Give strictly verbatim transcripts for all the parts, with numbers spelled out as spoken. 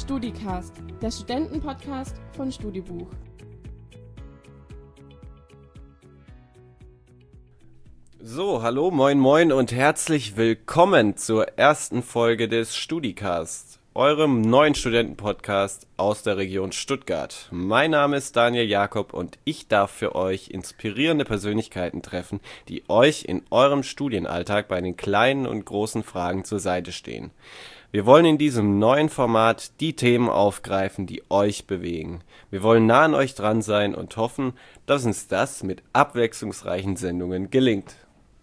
StudiCast, der Studentenpodcast von StudiBuch. So, hallo, moin, moin und herzlich willkommen zur ersten Folge des StudiCast, eurem neuen Studentenpodcast aus der Region Stuttgart. Mein Name ist Daniel Jakob und ich darf für euch inspirierende Persönlichkeiten treffen, die euch in eurem Studienalltag bei den kleinen und großen Fragen zur Seite stehen. Wir wollen in diesem neuen Format die Themen aufgreifen, die euch bewegen. Wir wollen nah an euch dran sein und hoffen, dass uns das mit abwechslungsreichen Sendungen gelingt.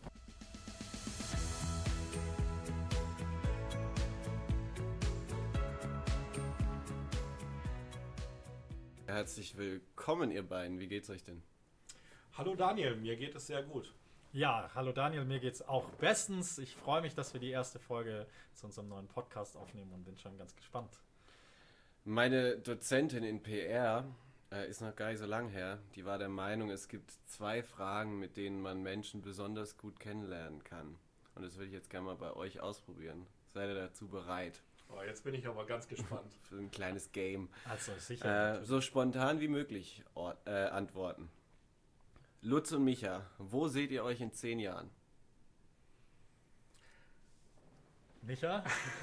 Herzlich willkommen, ihr beiden. Wie geht's euch denn? Hallo Daniel, mir geht es sehr gut. Ja, hallo Daniel, mir geht's auch bestens. Ich freue mich, dass wir die erste Folge zu unserem neuen Podcast aufnehmen und bin schon ganz gespannt. Meine Dozentin in P R äh, ist noch gar nicht so lang her. Die war der Meinung, es gibt zwei Fragen, mit denen man Menschen besonders gut kennenlernen kann. Und das würde ich jetzt gerne mal bei euch ausprobieren. Seid ihr dazu bereit? Oh, jetzt bin ich aber ganz gespannt. Für ein kleines Game. Also sicher. Äh, so spontan wie möglich or- äh, antworten. Lutz und Micha, wo seht ihr euch in zehn Jahren? Micha?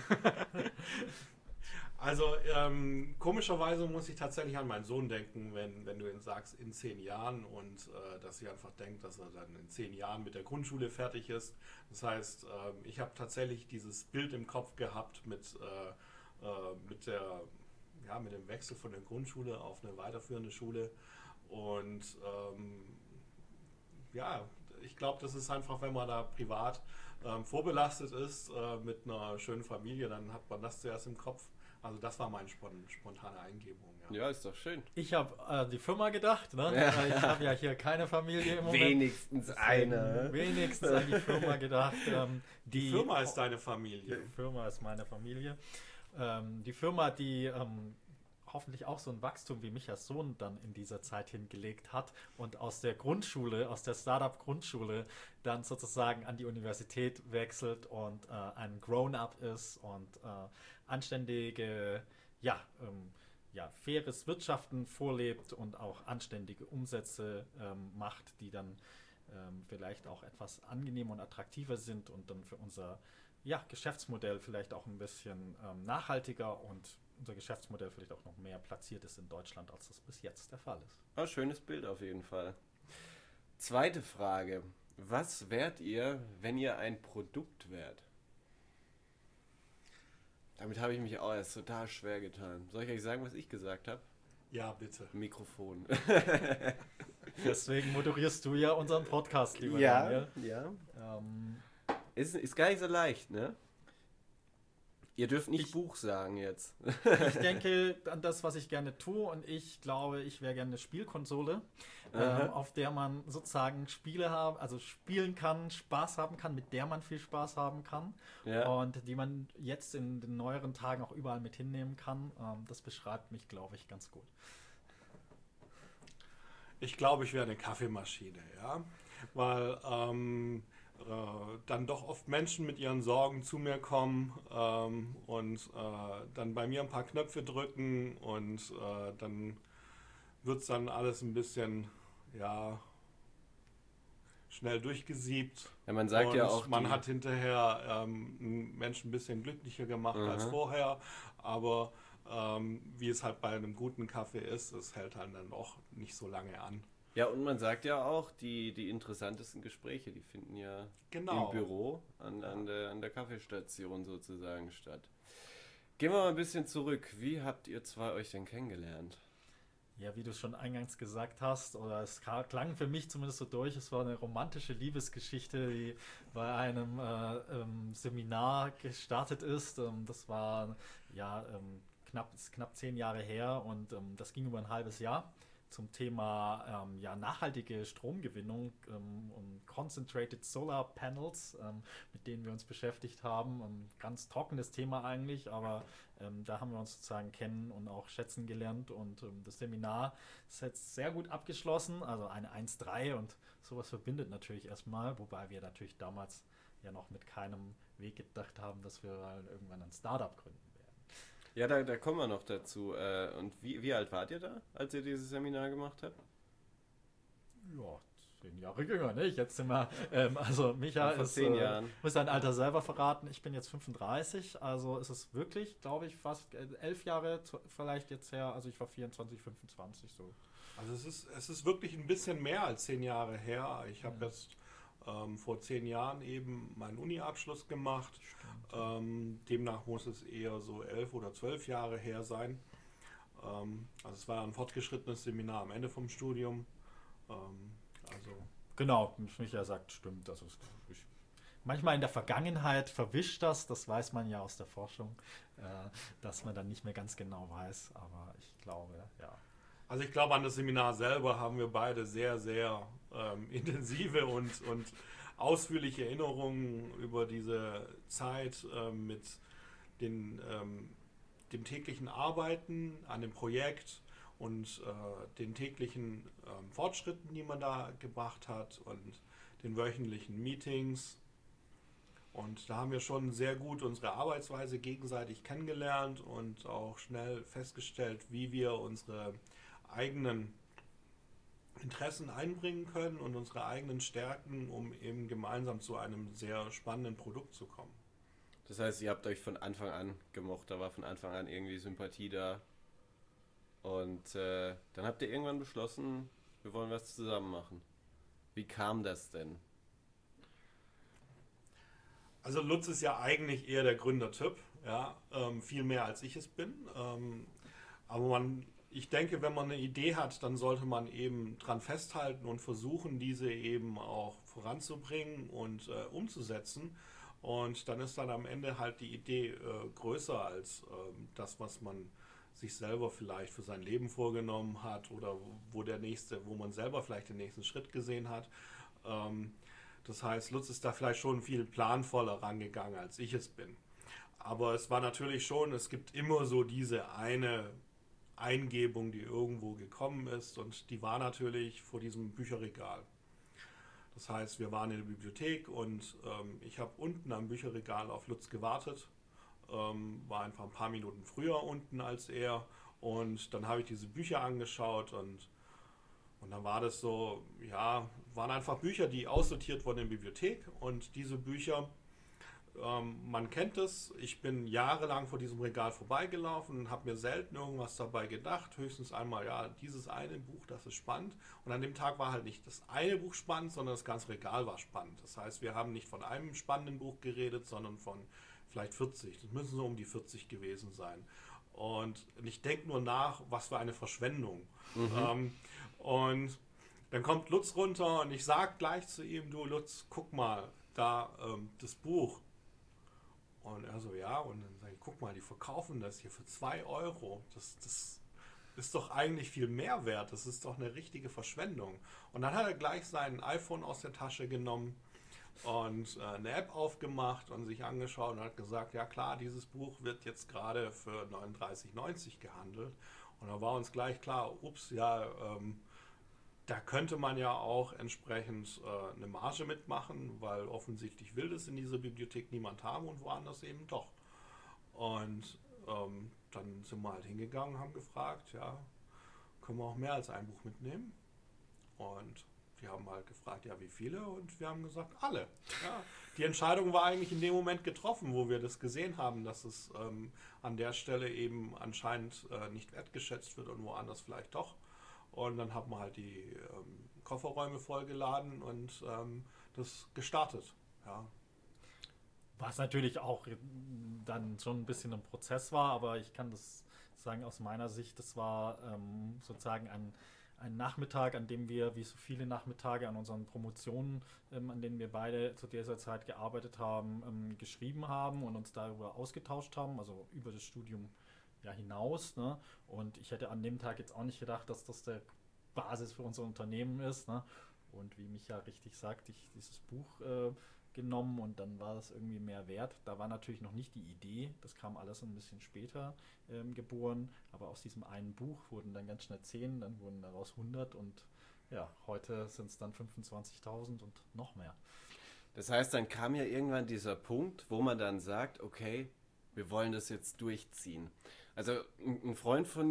Also ähm, komischerweise muss ich tatsächlich an meinen Sohn denken, wenn, wenn du ihn sagst, in zehn Jahren und äh, dass ich einfach denke, dass er dann in zehn Jahren mit der Grundschule fertig ist. Das heißt, ähm, ich habe tatsächlich dieses Bild im Kopf gehabt mit, äh, äh, mit, der, ja, mit dem Wechsel von der Grundschule auf eine weiterführende Schule und ähm, ja, ich glaube, das ist einfach, wenn man da privat ähm, vorbelastet ist äh, mit einer schönen Familie, dann hat man das zuerst im Kopf. Also das war meine spon- spontane Eingebung. Ja, Ja, ist doch schön. Ich habe äh, die Firma gedacht, ne? Ja. Ich habe ja hier keine Familie im Moment. Wenigstens eine. Wenigstens an die Firma gedacht. Ähm, die, Die Firma ist deine Familie. Die Firma ist meine Familie. Ähm, die Firma, die ähm, hoffentlich auch so ein Wachstum wie Michas Sohn dann in dieser Zeit hingelegt hat und aus der Grundschule, aus der Startup-Grundschule dann sozusagen an die Universität wechselt und äh, ein Grown-up ist und äh, anständige, ja, ähm, ja, faires Wirtschaften vorlebt und auch anständige Umsätze ähm, macht, die dann ähm, vielleicht auch etwas angenehmer und attraktiver sind und dann für unser ja, Geschäftsmodell vielleicht auch ein bisschen ähm, nachhaltiger und unser Geschäftsmodell vielleicht auch noch mehr platziert ist in Deutschland, als das bis jetzt der Fall ist. Oh, schönes Bild auf jeden Fall. Zweite Frage. Was wärt ihr, wenn ihr ein Produkt wärt? Damit habe ich mich auch erst total schwer getan. Soll ich euch sagen, was ich gesagt habe? Ja, bitte. Mikrofon. Deswegen moderierst du ja unseren Podcast, lieber ja, Daniel. ja. Ähm, Ist, ist gar nicht so leicht, ne? Ihr dürft nicht Ich- Buch sagen jetzt. Ich denke an das, was ich gerne tue, und ich glaube, ich wäre gerne eine Spielkonsole, Aha. ähm, auf der man sozusagen Spiele haben, also spielen kann, Spaß haben kann, mit der man viel Spaß haben kann Ja. und die man jetzt in den neueren Tagen auch überall mit hinnehmen kann. Ähm, das beschreibt mich, glaube ich, ganz gut. Ich glaube, ich wäre eine Kaffeemaschine, ja, weil ähm, äh, dann doch oft Menschen mit ihren Sorgen zu mir kommen ähm, und äh, dann bei mir ein paar Knöpfe drücken und äh, dann wird es dann alles ein bisschen, ja, schnell durchgesiebt. Ja, man sagt und ja auch, man die- hat hinterher ähm, einen Menschen ein bisschen glücklicher gemacht Mhm. als vorher, aber ähm, wie es halt bei einem guten Kaffee ist, es hält einen dann auch nicht so lange an. Ja, und man sagt ja auch, die, die interessantesten Gespräche, die finden ja Genau. im Büro an, an, der, an der Kaffeestation sozusagen statt. Gehen wir mal ein bisschen zurück. Wie habt ihr zwei euch denn kennengelernt? Ja, wie du schon eingangs gesagt hast, oder es ka- klang für mich zumindest so durch, es war eine romantische Liebesgeschichte, die bei einem äh, ähm, Seminar gestartet ist. Ähm, das war ja ähm, knapp, ist knapp zehn Jahre her und ähm, das ging über ein halbes Jahr zum Thema ähm, ja, nachhaltige Stromgewinnung ähm, und Concentrated Solar Panels, ähm, mit denen wir uns beschäftigt haben. Ein ganz trockenes Thema eigentlich, aber ähm, da haben wir uns sozusagen kennen und auch schätzen gelernt und ähm, das Seminar ist jetzt sehr gut abgeschlossen, also eine eins Komma drei und sowas verbindet natürlich erstmal, wobei wir natürlich damals ja noch mit keinem Weg gedacht haben, dass wir irgendwann ein Startup gründen werden. Ja, da, da kommen wir noch dazu. Äh, und wie, wie alt wart ihr da, als ihr dieses Seminar gemacht habt? Ja, zehn Jahre jünger, nicht? Jetzt sind wir, ähm, also Micha Ja, vor ist, zehn äh, Jahren. muss sein Alter selber verraten. Ich bin jetzt fünfunddreißig, also ist es wirklich, glaube ich, fast äh, elf Jahre zu, vielleicht jetzt her. Also ich war vierundzwanzig, fünfundzwanzig so. Also es ist, es ist wirklich ein bisschen mehr als zehn Jahre her. Ich habe Ja. jetzt ähm, vor zehn Jahren eben meinen Uni-Abschluss gemacht. Ähm, demnach muss es eher so elf oder zwölf Jahre her sein. Ähm, also es war ein fortgeschrittenes Seminar am Ende vom Studium. Ähm, also Genau, wie Micha sagt, stimmt. Das ist, ich, manchmal in der Vergangenheit verwischt das, das weiß man ja aus der Forschung, äh, dass man dann nicht mehr ganz genau weiß, aber ich glaube, ja. Also ich glaube, an das Seminar selber haben wir beide sehr, sehr ähm, intensive und, und ausführliche Erinnerungen über diese Zeit ähm, mit den, ähm, dem täglichen Arbeiten an dem Projekt und äh, den täglichen ähm, Fortschritten, die man da gebracht hat und den wöchentlichen Meetings. Und da haben wir schon sehr gut unsere Arbeitsweise gegenseitig kennengelernt und auch schnell festgestellt, wie wir unsere eigenen Interessen einbringen können und unsere eigenen Stärken, um eben gemeinsam zu einem sehr spannenden Produkt zu kommen. Das heißt, ihr habt euch von Anfang an gemocht, da war von Anfang an irgendwie Sympathie da. Und äh, dann habt ihr irgendwann beschlossen, wir wollen was zusammen machen. Wie kam das denn? Also Lutz ist ja eigentlich eher der Gründertyp, ja, ähm, viel mehr als ich es bin. Ähm, aber man, ich denke, wenn man eine Idee hat, dann sollte man eben dran festhalten und versuchen, diese eben auch voranzubringen und äh, umzusetzen. Und dann ist dann am Ende halt die Idee äh, größer als ähm, das, was man sich selber vielleicht für sein Leben vorgenommen hat oder wo der nächste, wo man selber vielleicht den nächsten Schritt gesehen hat. Ähm, das heißt, Lutz ist da vielleicht schon viel planvoller rangegangen, als ich es bin. Aber es war natürlich schon, es gibt immer so diese eine Eingebung, die irgendwo gekommen ist und die war natürlich vor diesem Bücherregal. Das heißt, wir waren in der Bibliothek und ähm, ich habe unten am Bücherregal auf Lutz gewartet, ähm, war einfach ein paar Minuten früher unten als er und dann habe ich diese Bücher angeschaut und, und dann war das so, ja, waren einfach Bücher, die aussortiert wurden in der Bibliothek und diese Bücher, ähm, man kennt es, ich bin jahrelang vor diesem Regal vorbeigelaufen und habe mir selten irgendwas dabei gedacht, höchstens einmal, ja, dieses eine Buch, das ist spannend und an dem Tag war halt nicht das eine Buch spannend, sondern das ganze Regal war spannend. Das heißt, wir haben nicht von einem spannenden Buch geredet, sondern von vielleicht vierzig, das müssen so um die vierzig gewesen sein. Und ich denke nur nach, was für eine Verschwendung. Mhm. Ähm, und dann kommt Lutz runter und ich sage gleich zu ihm, du Lutz, guck mal, da ähm, das Buch. Und er so, ja, und dann sage ich, guck mal, die verkaufen das hier für zwei Euro. Das, das ist doch eigentlich viel mehr wert. Das ist doch eine richtige Verschwendung. Und dann hat er gleich sein iPhone aus der Tasche genommen und äh, eine App aufgemacht und sich angeschaut und hat gesagt, ja klar, dieses Buch wird jetzt gerade für neununddreißig neunzig gehandelt. Und da war uns gleich klar, ups, ja, ähm, da könnte man ja auch entsprechend äh, eine Marge mitmachen, weil offensichtlich will das in dieser Bibliothek niemand haben und woanders eben doch. Und ähm, dann sind wir halt hingegangen und haben gefragt, ja, können wir auch mehr als ein Buch mitnehmen? Und die haben halt gefragt, ja, wie viele? Und wir haben gesagt, alle. Ja, die Entscheidung war eigentlich in dem Moment getroffen, wo wir das gesehen haben, dass es ähm, an der Stelle eben anscheinend äh, nicht wertgeschätzt wird und woanders vielleicht doch. Und dann haben wir halt die ähm, Kofferräume vollgeladen und ähm, das gestartet. Ja. Was natürlich auch dann schon ein bisschen ein Prozess war, aber ich kann das sagen aus meiner Sicht, das war ähm, sozusagen ein, ein Nachmittag, an dem wir, wie so viele Nachmittage an unseren Promotionen, ähm, an denen wir beide zu dieser Zeit gearbeitet haben, ähm, geschrieben haben und uns darüber ausgetauscht haben, also über das Studium ja hinaus, ne? Und ich hätte an dem Tag jetzt auch nicht gedacht, dass das der Basis für unser Unternehmen ist, ne? Und wie Micha richtig sagt, ich dieses Buch äh, genommen und dann war das irgendwie mehr wert. Da war natürlich noch nicht die Idee, das kam alles ein bisschen später ähm, geboren, aber aus diesem einen Buch wurden dann ganz schnell zehn, dann wurden daraus hundert und ja, heute sind es dann fünfundzwanzigtausend und noch mehr. Das heißt, dann kam ja irgendwann dieser Punkt, wo man dann sagt, okay, wir wollen das jetzt durchziehen. Also ein ein Freund von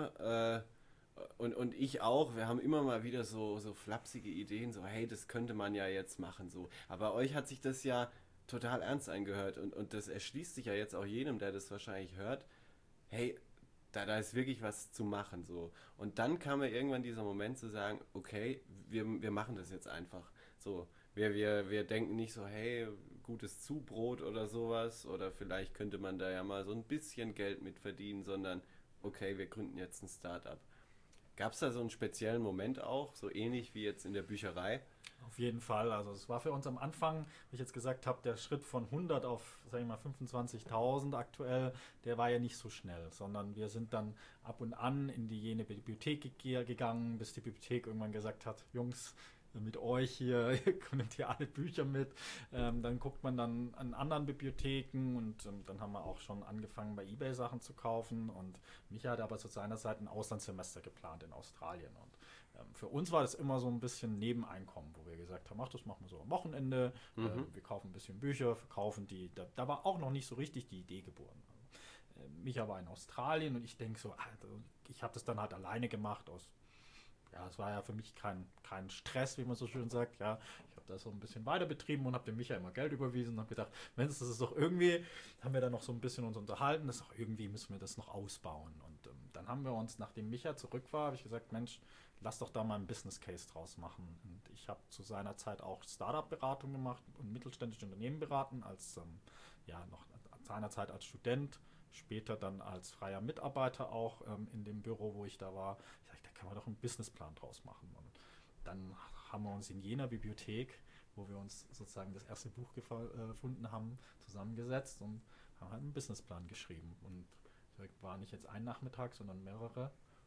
mir äh, und, und ich auch, wir haben immer mal wieder so, so flapsige Ideen, so hey, das könnte man ja jetzt machen, so. Aber euch hat sich das ja total ernst angehört und, und das erschließt sich ja jetzt auch jedem, der das wahrscheinlich hört, hey, da, da ist wirklich was zu machen, so. Und dann kam mir irgendwann dieser Moment zu sagen, okay, wir, wir machen das jetzt einfach, so. Wir, wir, wir denken nicht so, hey, gutes Zubrot oder sowas oder vielleicht könnte man da ja mal so ein bisschen Geld mit verdienen, sondern okay, wir gründen jetzt ein Start-up. Gab es da so einen speziellen Moment auch, so ähnlich wie jetzt in der Bücherei? Auf jeden Fall. Also es war für uns am Anfang, wie ich jetzt gesagt habe, der Schritt von hundert auf, sag ich mal, fünfundzwanzigtausend aktuell, der war ja nicht so schnell, sondern wir sind dann ab und an in die jene Bibliothek ge- gegangen, bis die Bibliothek irgendwann gesagt hat, Jungs, mit euch hier, ihr nehmt hier alle Bücher mit. Ähm, dann guckt man dann an anderen Bibliotheken und ähm, dann haben wir auch schon angefangen, bei eBay Sachen zu kaufen. Und Micha hat aber zu seiner Zeit ein Auslandssemester geplant in Australien. Und ähm, für uns war das immer so ein bisschen Nebeneinkommen, wo wir gesagt haben, ach, das machen wir so am Wochenende. Mhm. Ähm, wir kaufen ein bisschen Bücher, verkaufen die. Da, da war auch noch nicht so richtig die Idee geboren. Äh, Micha war in Australien und ich denke so, Alter, ich habe das dann halt alleine gemacht aus. Ja, es war ja für mich kein, kein Stress, wie man so schön sagt. Ja, ich habe das so ein bisschen weiter betrieben und habe dem Micha immer Geld überwiesen und habe gedacht, Mensch, das ist doch irgendwie, haben wir dann noch so ein bisschen uns unterhalten, das ist doch irgendwie, müssen wir das noch ausbauen. Und ähm, dann haben wir uns, nachdem Micha zurück war, habe ich gesagt, Mensch, lass doch da mal einen Business Case draus machen. Und ich habe zu seiner Zeit auch Startup-Beratung gemacht und mittelständische Unternehmen beraten, als ähm, ja noch seinerzeit als Student, später dann als freier Mitarbeiter auch ähm, in dem Büro, wo ich da war. Ich dachte, da kann man doch einen Businessplan draus machen. Und dann haben wir uns in jener Bibliothek, wo wir uns sozusagen das erste Buch gefunden haben, zusammengesetzt und haben halt einen Businessplan geschrieben. Und das war nicht jetzt ein Nachmittag, sondern mehrere.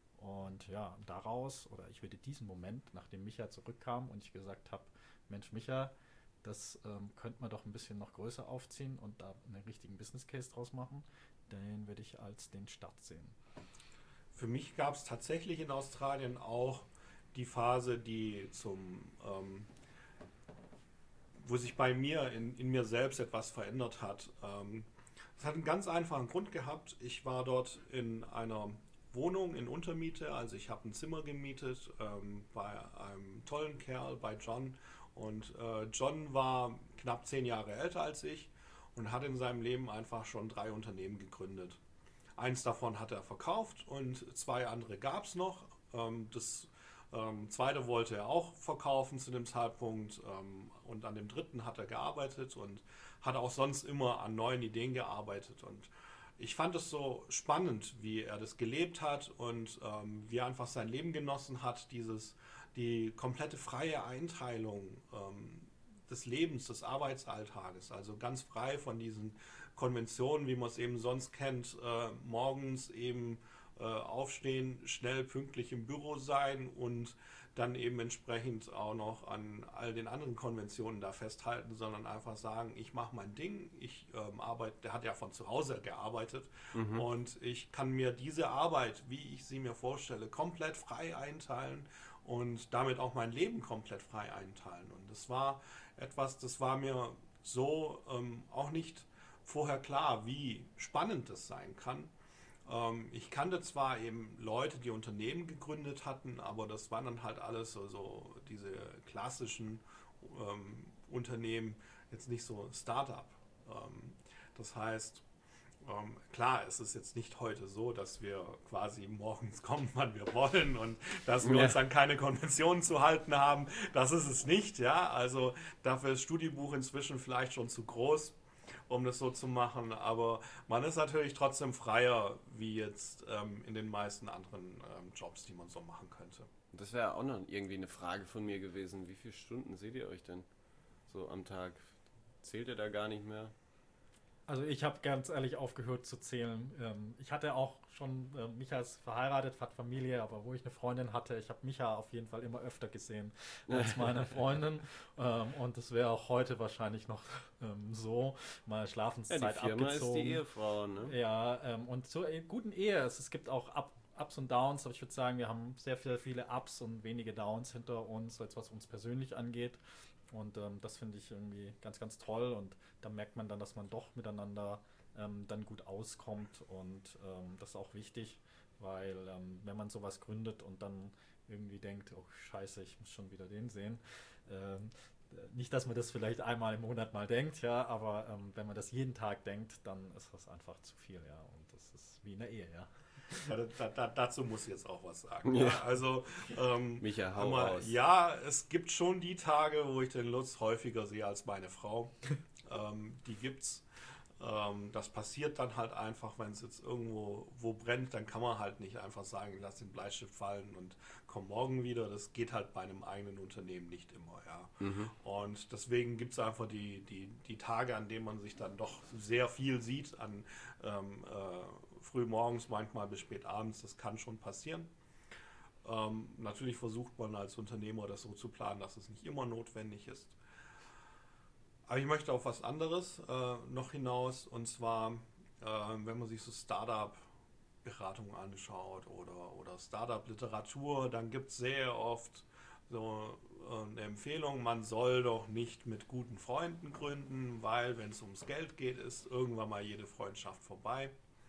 Und ja, daraus, oder ich würde diesen Moment, nachdem Micha zurückkam und ich gesagt habe, Mensch Micha, das ähm, könnte man doch ein bisschen noch größer aufziehen und da einen richtigen Business Case draus machen, den würde ich als den Start sehen. Für mich gab es tatsächlich in Australien auch die Phase, die zum, ähm, wo sich bei mir, in, in mir selbst etwas verändert hat. Ähm, das hat einen ganz einfachen Grund gehabt. Ich war dort in einer Wohnung in Untermiete, also ich habe ein Zimmer gemietet ähm, bei einem tollen Kerl, bei John. Und äh, John war knapp zehn Jahre älter als ich und hat in seinem Leben einfach schon drei Unternehmen gegründet. Eins davon hat er verkauft und zwei andere gab es noch. Ähm, das ähm, zweite wollte er auch verkaufen zu dem Zeitpunkt ähm, und an dem dritten hat er gearbeitet und hat auch sonst immer an neuen Ideen gearbeitet. Und ich fand es so spannend, wie er das gelebt hat und ähm, wie er einfach sein Leben genossen hat, dieses, die komplette freie Einteilung ähm, des Lebens, des Arbeitsalltages, also ganz frei von diesen Konventionen, wie man es eben sonst kennt, äh, morgens eben äh, aufstehen, schnell pünktlich im Büro sein und dann eben entsprechend auch noch an all den anderen Konventionen da festhalten, sondern einfach sagen, ich mache mein Ding, ich ähm, arbeite, der hat ja von zu Hause gearbeitet mhm. und ich kann mir diese Arbeit, wie ich sie mir vorstelle, komplett frei einteilen und damit auch mein Leben komplett frei einteilen. Und das war etwas, das war mir so ähm, auch nicht vorher klar, wie spannend das sein kann. Ähm, ich kannte zwar eben Leute, die Unternehmen gegründet hatten, aber das waren dann halt alles so, so diese klassischen ähm, Unternehmen, jetzt nicht so Start-up. Ähm, das heißt, ähm, klar, es ist jetzt nicht heute so, dass wir quasi morgens kommen, wann wir wollen und dass wir ja. uns an keine Konventionen zu halten haben. Das ist es nicht, ja. Also dafür ist Studiebuch inzwischen vielleicht schon zu groß, um das so zu machen, aber man ist natürlich trotzdem freier, wie jetzt ähm, in den meisten anderen ähm, Jobs, die man so machen könnte. Das wäre auch noch irgendwie eine Frage von mir gewesen. Wie viele Stunden seht ihr euch denn so am Tag? Zählt ihr da gar nicht mehr? Also ich habe ganz ehrlich aufgehört zu zählen. Ähm, ich hatte auch schon, äh, Micha ist verheiratet, hat Familie, aber wo ich eine Freundin hatte, ich habe Micha auf jeden Fall immer öfter gesehen als meine Freundin. ähm, und das wäre auch heute wahrscheinlich noch ähm, so, meine Schlafenszeit ja, die Firma abgezogen. Ist die Ehefrau, ne? Ja, ähm, und zur guten Ehe, es, es gibt auch Ab Ups und Downs, aber ich würde sagen, wir haben sehr viele, viele Ups und wenige Downs hinter uns, als was uns persönlich angeht. Und ähm, das finde ich irgendwie ganz, ganz toll. Und da merkt man dann, dass man doch miteinander ähm, dann gut auskommt und ähm, das ist auch wichtig, weil ähm, wenn man sowas gründet und dann irgendwie denkt, oh scheiße, ich muss schon wieder den sehen, ähm, nicht, dass man das vielleicht einmal im Monat mal denkt, ja, aber ähm, wenn man das jeden Tag denkt, dann ist das einfach zu viel, ja, und das ist wie in der Ehe, ja. Ja, da, da, dazu muss ich jetzt auch was sagen. Ja. Ja, also, ähm, Micha, hau mal, raus. ja, es gibt schon die Tage, wo ich den Lutz häufiger sehe als meine Frau. ähm, die gibt's. Ähm, das passiert dann halt einfach, wenn es jetzt irgendwo wo brennt, dann kann man halt nicht einfach sagen, lass den Bleistift fallen und komm morgen wieder. Das geht halt bei einem eigenen Unternehmen nicht immer, ja. Mhm. Und deswegen gibt es einfach die, die, die Tage, an denen man sich dann doch sehr viel sieht, an ähm, äh, früh morgens, manchmal bis spät abends, das kann schon passieren. Ähm, natürlich versucht man als Unternehmer das so zu planen, dass es nicht immer notwendig ist. Aber ich möchte auf was anderes äh, noch hinaus, und zwar, äh, wenn man sich so Startup-Beratungen anschaut oder, oder Startup-Literatur, dann gibt es sehr oft so äh, eine Empfehlung, man soll doch nicht mit guten Freunden gründen, weil wenn es ums Geld geht, ist irgendwann mal jede Freundschaft vorbei.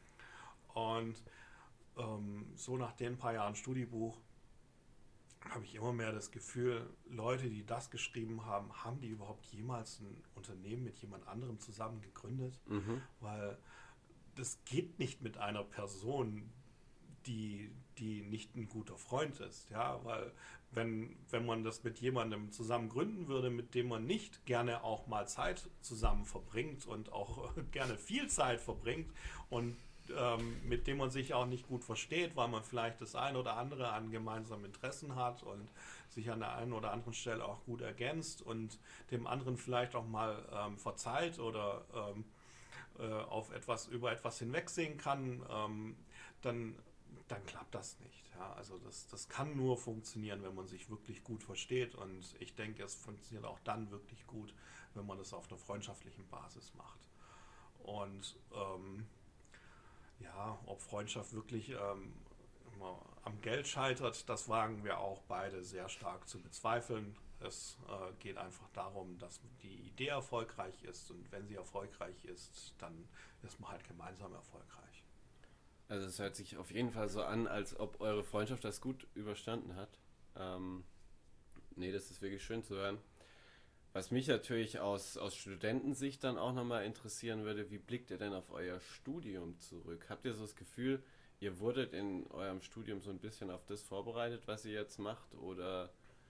Und ähm, so nach den paar Jahren Studiebuch habe ich immer mehr das Gefühl, Leute, die das geschrieben haben, haben die überhaupt jemals ein Unternehmen mit jemand anderem zusammen gegründet? Mhm. Weil das geht nicht mit einer Person, die, die nicht ein guter Freund ist. Ja, weil wenn, wenn man das mit jemandem zusammen gründen würde, mit dem man nicht gerne auch mal Zeit zusammen verbringt und auch gerne viel Zeit verbringt und ähm, mit dem man sich auch nicht gut versteht, weil man vielleicht das ein oder andere an gemeinsamen Interessen hat und sich an der einen oder anderen Stelle auch gut ergänzt und dem anderen vielleicht auch mal ähm, verzeiht oder ähm, äh, auf etwas, über etwas hinwegsehen kann, ähm, dann, dann klappt das nicht. Ja? Also das, das kann nur funktionieren, wenn man sich wirklich gut versteht, und ich denke, es funktioniert auch dann wirklich gut, wenn man das auf einer freundschaftlichen Basis macht. Und ähm, ja, ob Freundschaft wirklich ähm, immer am Geld scheitert, das wagen wir auch beide sehr stark zu bezweifeln. Es äh, geht einfach darum, dass die Idee erfolgreich ist, und wenn sie erfolgreich ist, dann ist man halt gemeinsam erfolgreich. Also es hört sich auf jeden Fall so an, als ob eure Freundschaft das gut überstanden hat. Ähm, nee, das ist wirklich schön zu hören. Was mich natürlich aus, aus Studentensicht dann auch nochmal interessieren würde, wie blickt ihr denn auf euer Studium zurück? Habt ihr so das Gefühl, ihr wurdet in eurem Studium so ein bisschen auf das vorbereitet, was ihr jetzt macht? Oder?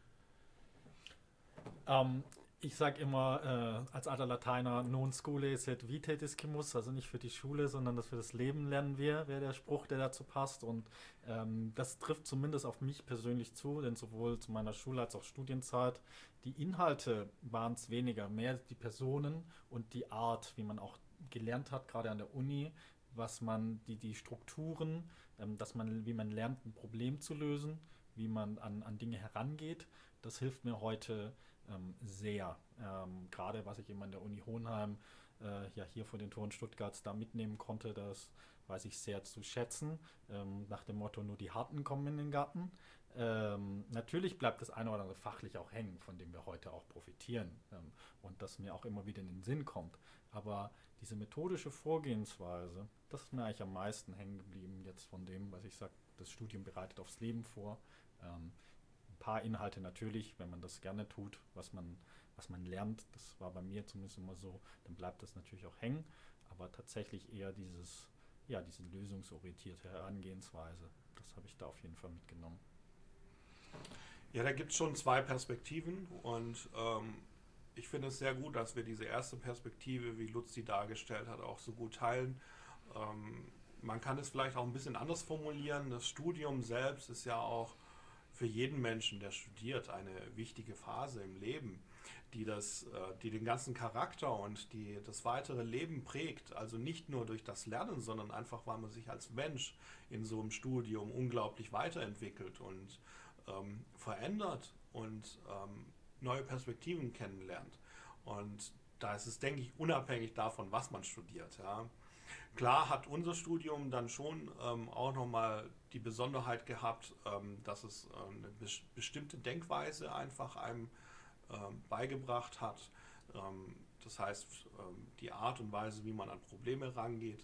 Ähm, ich sage immer äh, als alter Lateiner, non scholae sed vitae discimus, also nicht für die Schule, sondern das für das Leben lernen wir, wäre der Spruch, der dazu passt. Und ähm, das trifft zumindest auf mich persönlich zu, denn sowohl zu meiner Schule als auch Studienzeit, die Inhalte waren es weniger, mehr die Personen und die Art, wie man auch gelernt hat, gerade an der Uni, was man, die, die Strukturen, ähm, dass man, wie man lernt, ein Problem zu lösen, wie man an, an Dinge herangeht. Das hilft mir heute ähm, sehr. Ähm, gerade was ich eben an der Uni Hohenheim äh, ja hier vor den Toren Stuttgarts da mitnehmen konnte, das weiß ich sehr zu schätzen. Ähm, nach dem Motto, nur die Harten kommen in den Garten. Ähm, natürlich bleibt das eine oder andere fachlich auch hängen, von dem wir heute auch profitieren ähm, und das mir auch immer wieder in den Sinn kommt. Aber diese methodische Vorgehensweise, das ist mir eigentlich am meisten hängen geblieben jetzt von dem, was ich sage, das Studium bereitet aufs Leben vor. Ähm, ein paar Inhalte natürlich, wenn man das gerne tut, was man, was man lernt, das war bei mir zumindest immer so, dann bleibt das natürlich auch hängen, aber tatsächlich eher dieses, ja, diese lösungsorientierte Herangehensweise, das habe ich da auf jeden Fall mitgenommen. Ja, da gibt es schon zwei Perspektiven, und ähm, ich finde es sehr gut, dass wir diese erste Perspektive, wie Lutz sie dargestellt hat, auch so gut teilen. Ähm, man kann es vielleicht auch ein bisschen anders formulieren. Das Studium selbst ist ja auch für jeden Menschen, der studiert, eine wichtige Phase im Leben, die, das, äh, die den ganzen Charakter und die, das weitere Leben prägt. Also nicht nur durch das Lernen, sondern einfach, weil man sich als Mensch in so einem Studium unglaublich weiterentwickelt und ähm, verändert und ähm, neue Perspektiven kennenlernt. Und da ist es, denke ich, unabhängig davon, was man studiert. Ja. Klar hat unser Studium dann schon ähm, auch nochmal die Besonderheit gehabt, ähm, dass es ähm, eine bes- bestimmte Denkweise einfach einem ähm, beigebracht hat. Ähm, das heißt ähm, die Art und Weise, wie man an Probleme rangeht.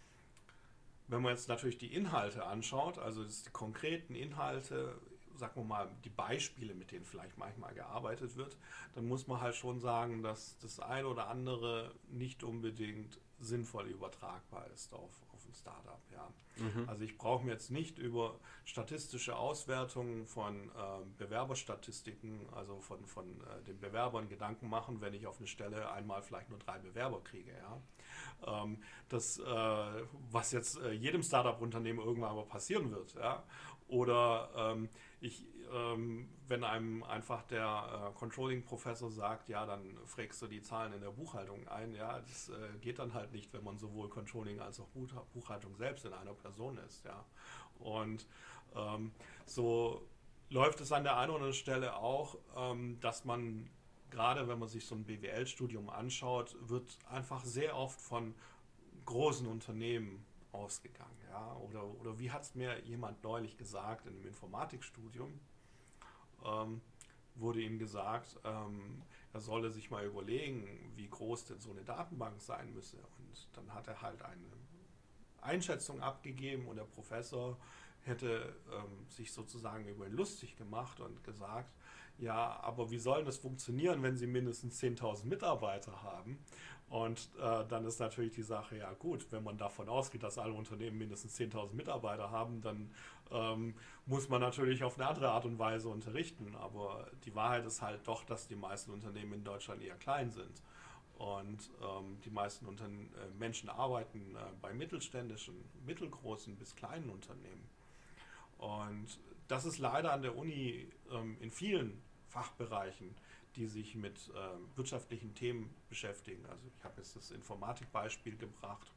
Wenn man jetzt natürlich die Inhalte anschaut, also das die konkreten Inhalte, sagen wir mal, die Beispiele, mit denen vielleicht manchmal gearbeitet wird, dann muss man halt schon sagen, dass das eine oder andere nicht unbedingt sinnvoll übertragbar ist auf, auf ein Startup. Ja. Mhm. Also ich brauche mir jetzt nicht über statistische Auswertungen von äh, Bewerberstatistiken, also von, von äh, den Bewerbern Gedanken machen, wenn ich auf eine Stelle einmal vielleicht nur drei Bewerber kriege. Ja. Ähm, das, äh, was jetzt äh, jedem Startup-Unternehmen irgendwann aber passieren wird. Ja. Oder ähm, ich, ähm, wenn einem einfach der äh, Controlling-Professor sagt, ja, dann frägst du die Zahlen in der Buchhaltung ein, ja, das äh, geht dann halt nicht, wenn man sowohl Controlling als auch Buchhaltung selbst in einer Person ist, ja. Und ähm, so läuft es an der einen oder anderen Stelle auch, ähm, dass man, gerade wenn man sich so ein B W L-Studium anschaut, wird einfach sehr oft von großen Unternehmen ausgegangen. Ja? Oder, oder wie hat es mir jemand neulich gesagt, in einem Informatikstudium ähm, wurde ihm gesagt, ähm, er solle sich mal überlegen, wie groß denn so eine Datenbank sein müsse. Und dann hat er halt eine Einschätzung abgegeben und der Professor hätte ähm, sich sozusagen über ihn lustig gemacht und gesagt, ja, aber wie soll das funktionieren, wenn Sie mindestens zehntausend Mitarbeiter haben? Und äh, dann ist natürlich die Sache, ja gut, wenn man davon ausgeht, dass alle Unternehmen mindestens zehntausend Mitarbeiter haben, dann ähm, muss man natürlich auf eine andere Art und Weise unterrichten. Aber die Wahrheit ist halt doch, dass die meisten Unternehmen in Deutschland eher klein sind. Und ähm, die meisten Unterne- äh, Menschen arbeiten äh, bei mittelständischen, mittelgroßen bis kleinen Unternehmen. Und das ist leider an der Uni ähm, in vielen Fachbereichen, die sich mit äh, wirtschaftlichen Themen beschäftigen. Also ich habe jetzt das Informatikbeispiel gebracht.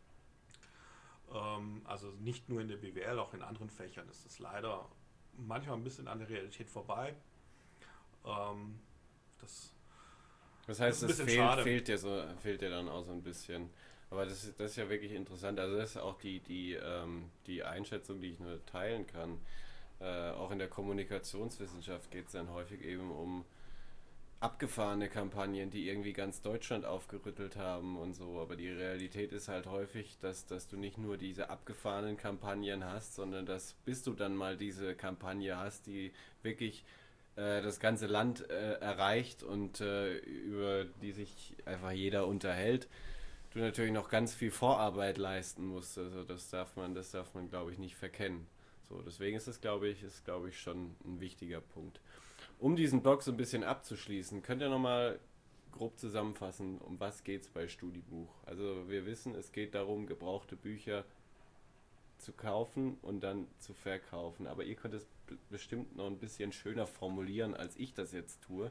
Ähm, also nicht nur in der B W L, auch in anderen Fächern ist es leider manchmal ein bisschen an der Realität vorbei. Ähm, das, das heißt, das es fehlt, fehlt, dir so, fehlt dir dann auch so ein bisschen. Aber das ist, das ist ja wirklich interessant. Also das ist auch die, die, ähm, die Einschätzung, die ich nur teilen kann. Äh, auch in der Kommunikationswissenschaft geht es dann häufig eben um abgefahrene Kampagnen, die irgendwie ganz Deutschland aufgerüttelt haben und so. Aber die Realität ist halt häufig, dass, dass du nicht nur diese abgefahrenen Kampagnen hast, sondern dass, bis du dann mal diese Kampagne hast, die wirklich äh, das ganze Land äh, erreicht und äh, über die sich einfach jeder unterhält, du natürlich noch ganz viel Vorarbeit leisten musst. Also das darf man, das darf man, glaube ich, nicht verkennen. So, deswegen ist es, glaube ich, ist, glaube ich, schon ein wichtiger Punkt. Um diesen Blog so ein bisschen abzuschließen, könnt ihr nochmal grob zusammenfassen, um was geht es bei Studibuch? Also wir wissen, es geht darum, gebrauchte Bücher zu kaufen und dann zu verkaufen. Aber ihr könnt es b- bestimmt noch ein bisschen schöner formulieren, als ich das jetzt tue.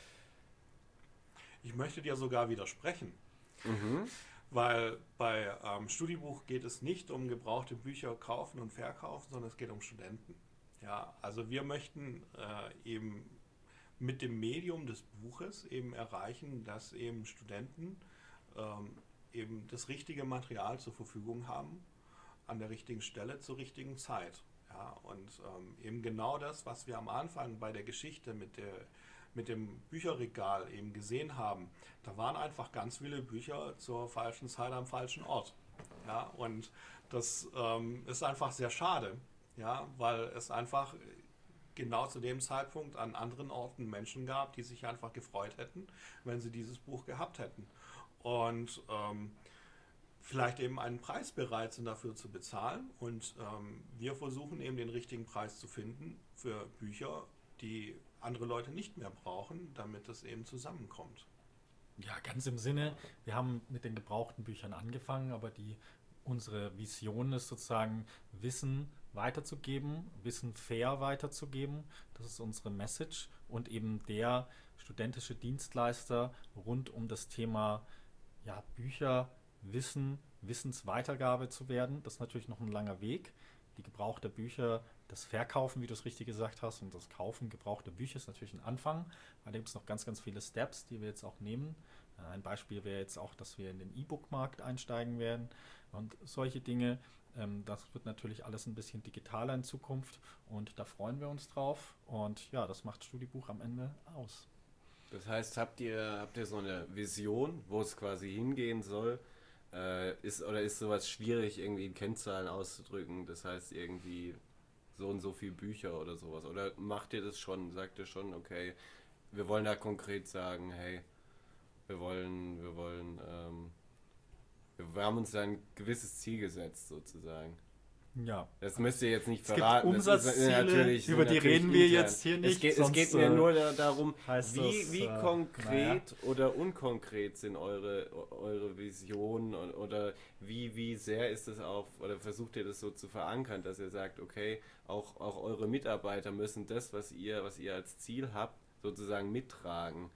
Ich möchte dir sogar widersprechen. Mhm. Weil bei ähm, Studibuch geht es nicht um gebrauchte Bücher kaufen und verkaufen, sondern es geht um Studenten. Ja, also wir möchten äh, eben mit dem Medium des Buches eben erreichen, dass eben Studenten ähm, eben das richtige Material zur Verfügung haben, an der richtigen Stelle zur richtigen Zeit. Ja, und ähm, eben genau das, was wir am Anfang bei der Geschichte mit der mit dem Bücherregal eben gesehen haben, da waren einfach ganz viele Bücher zur falschen Zeit am falschen Ort. Ja, und das ähm, ist einfach sehr schade, ja, weil es einfach genau zu dem Zeitpunkt an anderen Orten Menschen gab, die sich einfach gefreut hätten, wenn sie dieses Buch gehabt hätten. Und ähm, vielleicht eben einen Preis bereit sind dafür zu bezahlen. Und ähm, wir versuchen eben den richtigen Preis zu finden für Bücher, die andere Leute nicht mehr brauchen, damit es eben zusammenkommt. Ja, ganz im Sinne, wir haben mit den gebrauchten Büchern angefangen, aber die, unsere Vision ist sozusagen, Wissen weiterzugeben, Wissen fair weiterzugeben. Das ist unsere Message und eben der studentische Dienstleister rund um das Thema ja, Bücher, Wissen, Wissensweitergabe zu werden. Das ist natürlich noch ein langer Weg. Die gebrauchte Bücher, das Verkaufen, wie du es richtig gesagt hast, und das Kaufen gebrauchter Bücher ist natürlich ein Anfang. Da gibt es noch ganz, ganz viele Steps, die wir jetzt auch nehmen. Ein Beispiel wäre jetzt auch, dass wir in den E-Book-Markt einsteigen werden und solche Dinge. Das wird natürlich alles ein bisschen digitaler in Zukunft und da freuen wir uns drauf. Und ja, das macht Studibuch am Ende aus. Das heißt, habt ihr, habt ihr so eine Vision, wo es quasi hingehen soll? Äh, ist, oder ist sowas schwierig, irgendwie in Kennzahlen auszudrücken? Das heißt, irgendwie so und so viele Bücher oder sowas. Oder macht ihr das schon, sagt ihr schon, okay, wir wollen da konkret sagen, hey, wir wollen, wir wollen, ähm, wir haben uns da ein gewisses Ziel gesetzt, sozusagen. Ja. Das müsst ihr jetzt nicht Es verraten. gibt Umsatzziele, Das ist natürlich, über die natürlich reden wir intern. jetzt hier nicht. Es geht, sonst, es geht mir äh, nur da, darum, heißt wie, das, wie äh, konkret oder unkonkret sind eure, eure Visionen und, oder wie, wie sehr ist es auf, oder versucht ihr das so zu verankern, dass ihr sagt, okay, auch, auch eure Mitarbeiter müssen das, was ihr, was ihr als Ziel habt, sozusagen mittragen.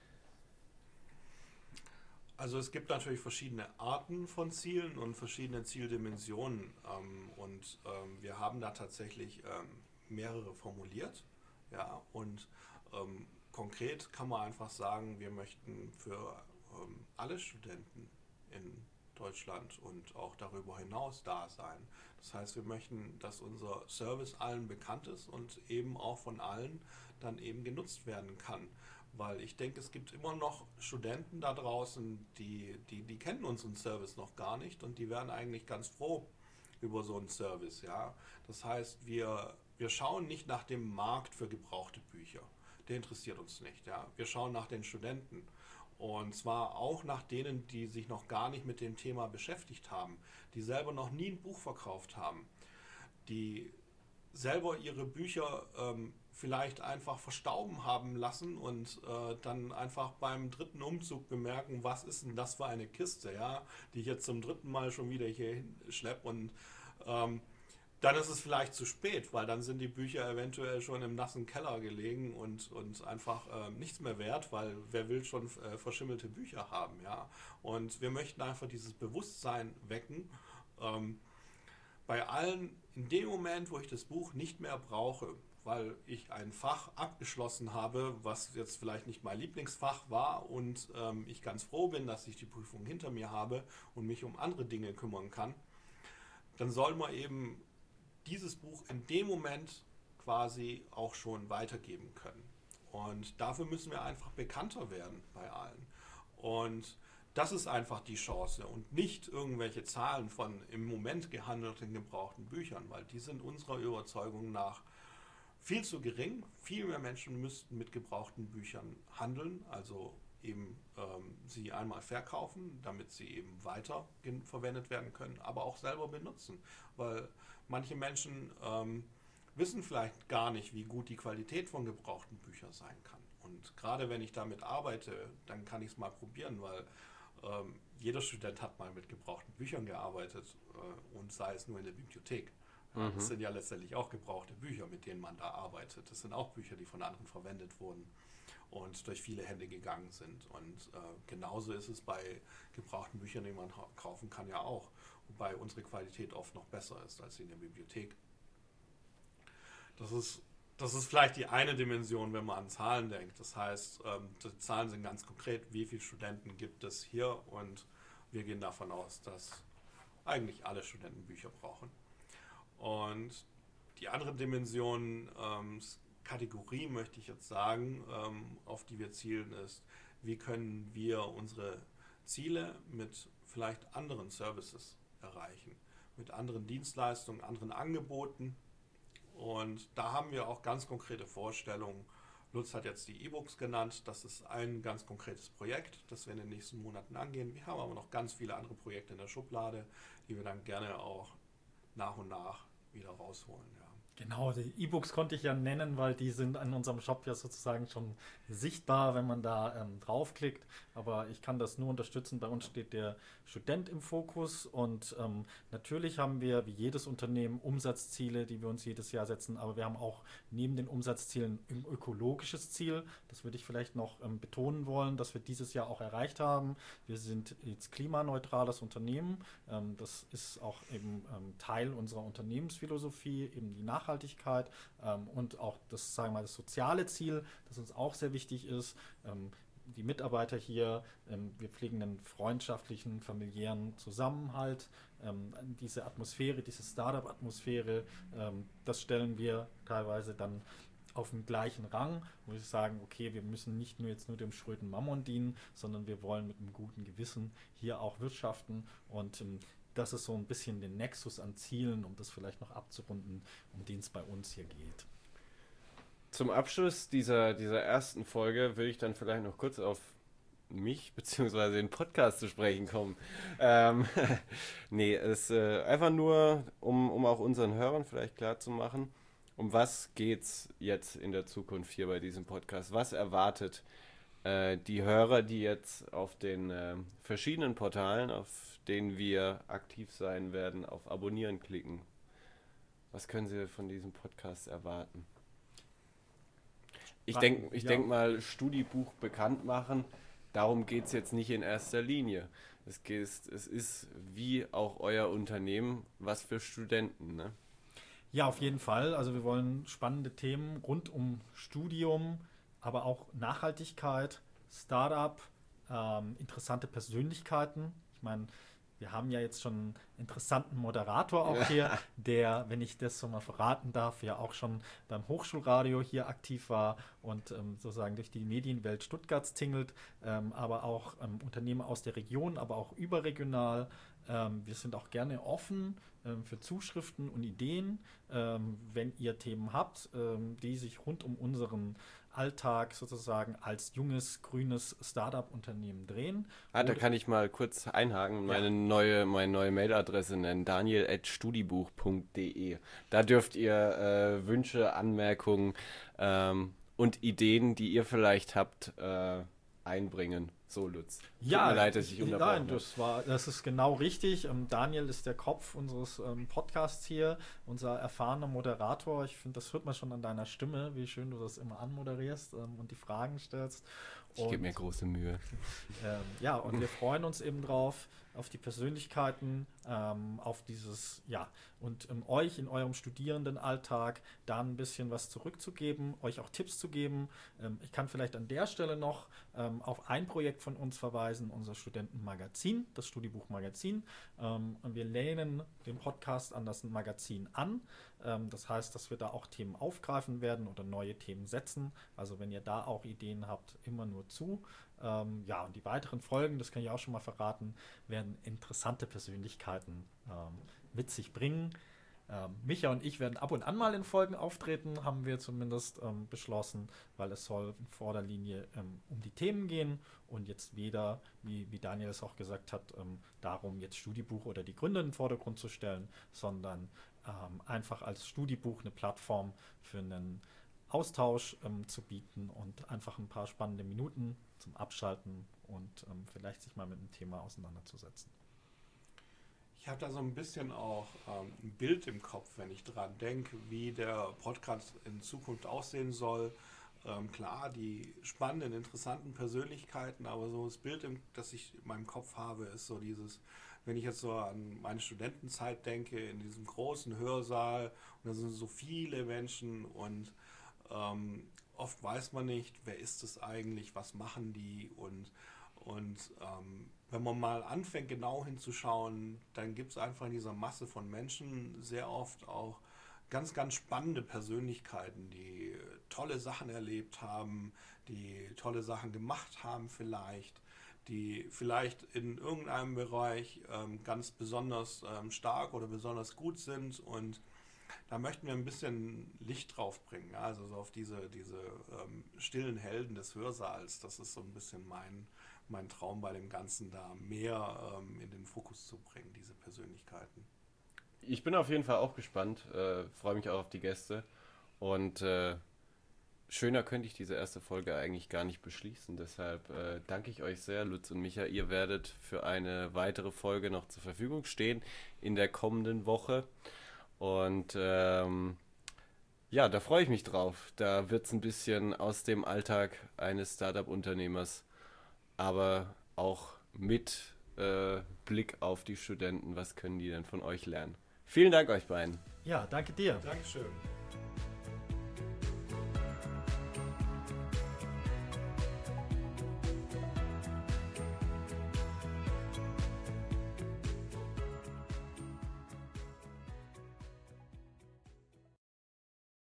Also es gibt natürlich verschiedene Arten von Zielen und verschiedene Zieldimensionen ähm, und ähm, wir haben da tatsächlich ähm, mehrere formuliert. Ja, und ähm, konkret kann man einfach sagen, wir möchten für ähm, alle Studenten in Deutschland und auch darüber hinaus da sein. Das heißt, wir möchten, dass unser Service allen bekannt ist und eben auch von allen dann eben genutzt werden kann. Weil ich denke, es gibt immer noch Studenten da draußen, die, die, die kennen unseren Service noch gar nicht und die wären eigentlich ganz froh über so einen Service. Ja? Das heißt, wir, wir schauen nicht nach dem Markt für gebrauchte Bücher. Der interessiert uns nicht. Ja? Wir schauen nach den Studenten. Und zwar auch nach denen, die sich noch gar nicht mit dem Thema beschäftigt haben, die selber noch nie ein Buch verkauft haben, die selber ihre Bücher ähm, vielleicht einfach verstauben haben lassen und äh, dann einfach beim dritten Umzug bemerken, was ist denn das für eine Kiste, ja, die ich jetzt zum dritten Mal schon wieder hier hinschleppe und ähm, dann ist es vielleicht zu spät, weil dann sind die Bücher eventuell schon im nassen Keller gelegen und, und einfach äh, nichts mehr wert, weil wer will schon äh, verschimmelte Bücher haben, ja. Und wir möchten einfach dieses Bewusstsein wecken, ähm, bei allen in dem Moment, wo ich das Buch nicht mehr brauche, weil ich ein Fach abgeschlossen habe, was jetzt vielleicht nicht mein Lieblingsfach war und ähm, ich ganz froh bin, dass ich die Prüfung hinter mir habe und mich um andere Dinge kümmern kann, dann soll man eben dieses Buch in dem Moment quasi auch schon weitergeben können. Und dafür müssen wir einfach bekannter werden bei allen. Und das ist einfach die Chance und nicht irgendwelche Zahlen von im Moment gehandelten gebrauchten Büchern, weil die sind unserer Überzeugung nach viel zu gering. Viel mehr Menschen müssten mit gebrauchten Büchern handeln, also eben ähm, sie einmal verkaufen, damit sie eben weiter verwendet werden können, aber auch selber benutzen, weil manche Menschen ähm, wissen vielleicht gar nicht, wie gut die Qualität von gebrauchten Büchern sein kann. Und gerade wenn ich damit arbeite, dann kann ich es mal probieren, weil ähm, jeder Student hat mal mit gebrauchten Büchern gearbeitet äh, und sei es nur in der Bibliothek. Ja, Mhm. Das sind ja letztendlich auch gebrauchte Bücher, mit denen man da arbeitet. Das sind auch Bücher, die von anderen verwendet wurden und durch viele Hände gegangen sind. Und äh, genauso ist es bei gebrauchten Büchern, die man kaufen kann, ja auch. Wobei unsere Qualität oft noch besser ist als in der Bibliothek. Das ist, das ist vielleicht die eine Dimension, wenn man an Zahlen denkt. Das heißt, ähm, die Zahlen sind ganz konkret, wie viele Studenten gibt es hier und wir gehen davon aus, dass eigentlich alle Studenten Bücher brauchen. Und die andere Dimension, ähm, Kategorie möchte ich jetzt sagen, ähm, auf die wir zielen, ist, wie können wir unsere Ziele mit vielleicht anderen Services erreichen, mit anderen Dienstleistungen, anderen Angeboten. Und da haben wir auch ganz konkrete Vorstellungen. Lutz hat jetzt die E-Books genannt. Das ist ein ganz konkretes Projekt, das wir in den nächsten Monaten angehen. Wir haben aber noch ganz viele andere Projekte in der Schublade, die wir dann gerne auch nach und nach wieder rausholen. Ja. Genau, die E-Books konnte ich ja nennen, weil die sind in unserem Shop ja sozusagen schon sichtbar, wenn man da ähm, draufklickt. Aber ich kann das nur unterstützen. Bei uns steht der Student im Fokus und ähm, natürlich haben wir wie jedes Unternehmen Umsatzziele, die wir uns jedes Jahr setzen. Aber wir haben auch neben den Umsatzzielen ein ökologisches Ziel. Das würde ich vielleicht noch ähm, betonen wollen, dass wir dieses Jahr auch erreicht haben. Wir sind jetzt klimaneutrales Unternehmen. Ähm, das ist auch eben ähm, Teil unserer Unternehmensphilosophie, eben die Nachhaltigkeit. Nachhaltigkeit ähm, und auch das, sagen wir mal, das soziale Ziel, das uns auch sehr wichtig ist. Ähm, die Mitarbeiter hier, ähm, wir pflegen einen freundschaftlichen, familiären Zusammenhalt. Ähm, diese Atmosphäre, diese Startup-Atmosphäre, ähm, das stellen wir teilweise dann auf dem gleichen Rang, muss ich sagen, okay, wir müssen nicht nur jetzt nur dem schröden Mammon dienen, sondern wir wollen mit einem guten Gewissen hier auch wirtschaften und ähm, das ist so ein bisschen den Nexus an Zielen, um das vielleicht noch abzurunden, um den es bei uns hier geht. Zum Abschluss dieser, dieser ersten Folge würde ich dann vielleicht noch kurz auf mich bzw. den Podcast zu sprechen kommen. Ähm, nee, es ist äh, einfach nur, um, um auch unseren Hörern vielleicht klar zu machen, um was geht's jetzt in der Zukunft hier bei diesem Podcast? Was erwartet äh, die Hörer, die jetzt auf den äh, verschiedenen Portalen, auf denen wir aktiv sein werden, auf Abonnieren klicken? Was können sie von diesem Podcast erwarten? Ich denke ich ja. denk mal, Studibuch bekannt machen, darum geht es jetzt nicht in erster Linie. Es, geht, es ist wie auch euer Unternehmen was für Studenten, ne? Ja, auf jeden Fall. Also wir wollen spannende Themen rund um Studium, aber auch Nachhaltigkeit, Startup, ähm, interessante Persönlichkeiten. Ich meine, wir haben ja jetzt schon einen interessanten Moderator auch hier, der, wenn ich das so mal verraten darf, ja auch schon beim Hochschulradio hier aktiv war und ähm, sozusagen durch die Medienwelt Stuttgarts tingelt, ähm, aber auch ähm, Unternehmer aus der Region, aber auch überregional. Ähm, wir sind auch gerne offen ähm, für Zuschriften und Ideen, ähm, wenn ihr Themen habt, ähm, die sich rund um unseren Alltag sozusagen als junges, grünes Startup-Unternehmen drehen. Ah, da kann ich mal kurz einhaken, meine Ja. neue, meine neue Mailadresse nennen, daniel at studibuch punkt de. Da dürft ihr äh, Wünsche, Anmerkungen ähm, und Ideen, die ihr vielleicht habt, äh, einbringen. So, Lutz. Tut Ja, mir leid, dass ich unterbrochen nein, habe. das war, das ist genau richtig. Ähm, Daniel ist der Kopf unseres ähm, Podcasts hier, unser erfahrener Moderator. Ich finde, das hört man schon an deiner Stimme, wie schön du das immer anmoderierst ähm, und die Fragen stellst. Ich gebe mir große Mühe. Ähm, ja, und wir freuen uns eben drauf, auf die Persönlichkeiten, ähm, auf dieses, ja, und ähm, euch in eurem Studierendenalltag da ein bisschen was zurückzugeben, euch auch Tipps zu geben. Ähm, ich kann vielleicht an der Stelle noch ähm, auf ein Projekt von uns verweisen, unser Studentenmagazin, das Studiebuchmagazin. Ähm, und wir lehnen den Podcast an das Magazin an. Ähm, das heißt, dass wir da auch Themen aufgreifen werden oder neue Themen setzen. Also wenn ihr da auch Ideen habt, immer nur zu. Ähm, ja, und die weiteren Folgen, das kann ich auch schon mal verraten, werden interessante Persönlichkeiten ähm, mit sich bringen. Ähm, Micha und ich werden ab und an mal in Folgen auftreten, haben wir zumindest ähm, beschlossen, weil es soll in vorderlinie ähm, um die Themen gehen und jetzt weder, wie, wie Daniel es auch gesagt hat, ähm, darum jetzt Studiebuch oder die Gründer in den Vordergrund zu stellen, sondern ähm, einfach als Studiebuch eine Plattform für einen Austausch ähm, zu bieten und einfach ein paar spannende Minuten zum Abschalten und ähm, vielleicht sich mal mit einem Thema auseinanderzusetzen. Ich habe da so ein bisschen auch ähm, ein Bild im Kopf, wenn ich dran denke, wie der Podcast in Zukunft aussehen soll. Ähm, klar, die spannenden, interessanten Persönlichkeiten, aber so das Bild, im, das ich in meinem Kopf habe, ist so dieses, wenn ich jetzt so an meine Studentenzeit denke, in diesem großen Hörsaal, und da sind so viele Menschen und ähm, oft weiß man nicht, wer ist es eigentlich, was machen die und, und ähm, wenn man mal anfängt genau hinzuschauen, dann gibt es einfach in dieser Masse von Menschen sehr oft auch ganz, ganz spannende Persönlichkeiten, die tolle Sachen erlebt haben, die tolle Sachen gemacht haben vielleicht, die vielleicht in irgendeinem Bereich ähm, ganz besonders ähm, stark oder besonders gut sind und da möchten wir ein bisschen Licht drauf bringen, also so auf diese, diese ähm, stillen Helden des Hörsaals. Das ist so ein bisschen mein, mein Traum bei dem Ganzen, da mehr ähm, in den Fokus zu bringen, diese Persönlichkeiten. Ich bin auf jeden Fall auch gespannt, äh, freue mich auch auf die Gäste und äh, schöner könnte ich diese erste Folge eigentlich gar nicht beschließen. Deshalb äh, danke ich euch sehr, Lutz und Micha. Ihr werdet für eine weitere Folge noch zur Verfügung stehen in der kommenden Woche. Und ähm, ja, da freue ich mich drauf. Da wird es ein bisschen aus dem Alltag eines Startup-Unternehmers, aber auch mit äh, Blick auf die Studenten. Was können die denn von euch lernen? Vielen Dank euch beiden. Ja, danke dir. Dankeschön.